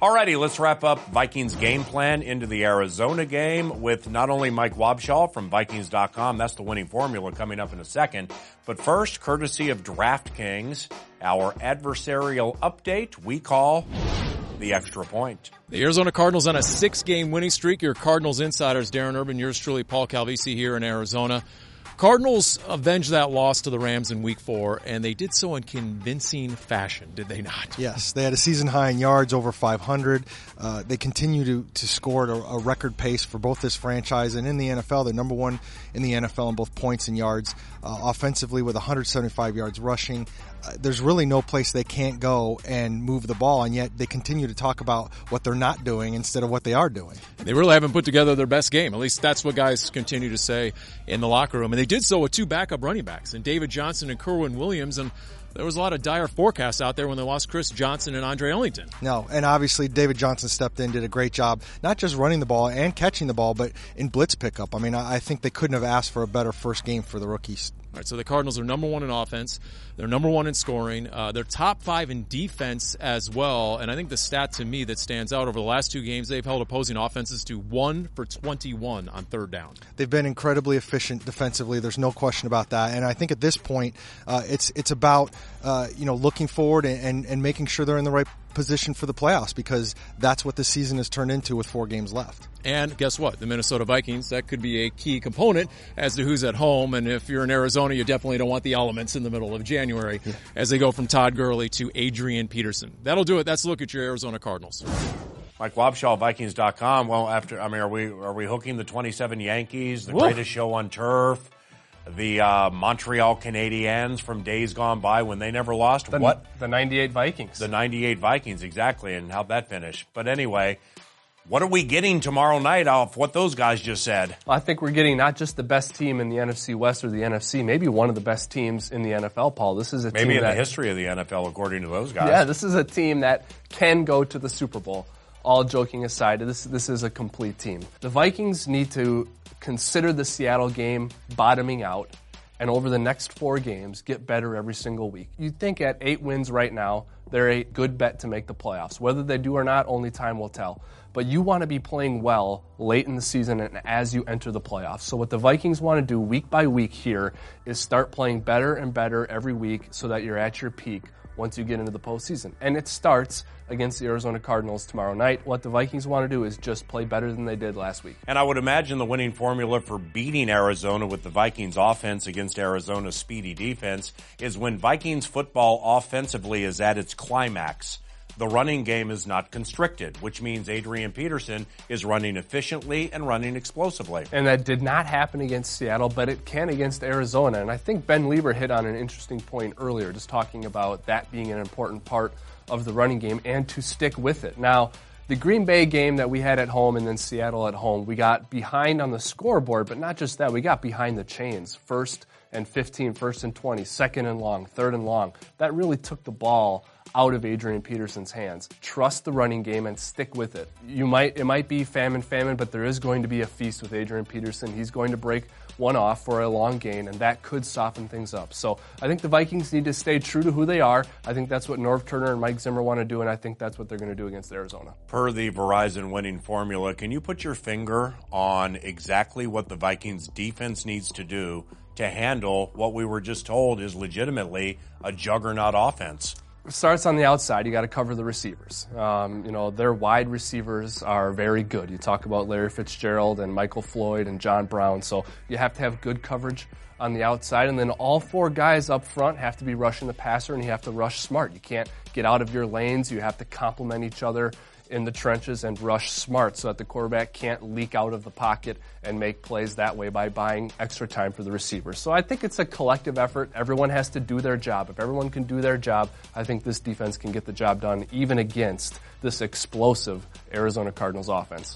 Alrighty, let's wrap up Vikings game plan into the Arizona game with not only Mike Wobschall from Vikings.com, that's the winning formula coming up in a second, but first, courtesy of DraftKings, our adversarial update we call the extra point. The Arizona Cardinals on a 6-game winning streak. Your Cardinals insiders, Darren Urban, yours truly, Paul Calvisi here in Arizona. Cardinals avenged that loss to the Rams in Week 4, and they did so in convincing fashion, did they not? Yes, they had a season high in yards, over 500. They continue to score at a record pace for both this franchise and in the NFL. They're number one in the NFL in both points and yards, offensively with 175 yards rushing. There's really no place they can't go and move the ball, and yet they continue to talk about what they're not doing instead of what they are doing. They really haven't put together their best game. At least that's what guys continue to say in the locker room. And they did so with 2 backup running backs, and David Johnson and Kerwin Williams, and there was a lot of dire forecasts out there when they lost Chris Johnson and Andre Ellington. No, and obviously David Johnson stepped in, did a great job, not just running the ball and catching the ball, but in blitz pickup. I mean, I think they couldn't have asked for a better first game for the rookies. All right, so the Cardinals are number 1 in offense. They're number 1 in scoring. They're top 5 in defense as well. And I think the stat to me that stands out over the last 2 games, they've held opposing offenses to 1 for 21 on third down. They've been incredibly efficient defensively. There's no question about that. And I think at this point, it's about looking forward and making sure they're in the right position for the playoffs, because that's what the season has turned into with 4 games left. And guess what? The Minnesota Vikings, that could be a key component as to who's at home. And if you're in Arizona, you definitely don't want the elements in the middle of January as they go from Todd Gurley to Adrian Peterson. That'll do it. That's a look at your Arizona Cardinals. Mike Wobschall, Vikings.com. Well, are we hooking the 27 Yankees, the greatest show on turf, the Montreal Canadiens from days gone by when they never lost? The 98 Vikings. The 98 Vikings, exactly, and how'd that finish? But anyway, what are we getting tomorrow night off what those guys just said? Well, I think we're getting not just the best team in the NFC West or the NFC, maybe one of the best teams in the NFL, Paul. This is a team maybe in the history of the NFL, according to those guys. Yeah, this is a team that can go to the Super Bowl. All joking aside, this is a complete team. The Vikings need to consider the Seattle game bottoming out, and over the next 4 games, get better every single week. You'd think at 8 wins right now, they're a good bet to make the playoffs. Whether they do or not, only time will tell. But you want to be playing well late in the season and as you enter the playoffs. So what the Vikings want to do week by week here is start playing better and better every week so that you're at your peak once you get into the postseason. And it starts against the Arizona Cardinals tomorrow night. What the Vikings want to do is just play better than they did last week. And I would imagine the winning formula for beating Arizona with the Vikings offense against Arizona's speedy defense is when Vikings football offensively is at its climax. The running game is not constricted, which means Adrian Peterson is running efficiently and running explosively. And that did not happen against Seattle, but it can against Arizona. And I think Ben Lieber hit on an interesting point earlier, just talking about that being an important part of the running game and to stick with it. Now, the Green Bay game that we had at home and then Seattle at home, we got behind on the scoreboard, but not just that, we got behind the chains. 1st and 15, 1st and 20, 2nd and long, 3rd and long. That really took the ball out of Adrian Peterson's hands. Trust the running game and stick with it. It might be famine, but there is going to be a feast with Adrian Peterson. He's going to break one off for a long gain, and that could soften things up. So I think the Vikings need to stay true to who they are. I think that's what Norv Turner and Mike Zimmer want to do, and I think that's what they're going to do against Arizona. Per the Verizon winning formula, can you put your finger on exactly what the Vikings defense needs to do to handle what we were just told is legitimately a juggernaut offense? It starts on the outside. You got to cover the receivers. Their wide receivers are very good. You talk about Larry Fitzgerald and Michael Floyd and John Brown. So you have to have good coverage on the outside. And then all 4 guys up front have to be rushing the passer, and you have to rush smart. You can't get out of your lanes. You have to complement each other in the trenches and rush smart so that the quarterback can't leak out of the pocket and make plays that way by buying extra time for the receivers. So I think it's a collective effort. Everyone has to do their job. If everyone can do their job, I think this defense can get the job done even against this explosive Arizona Cardinals offense.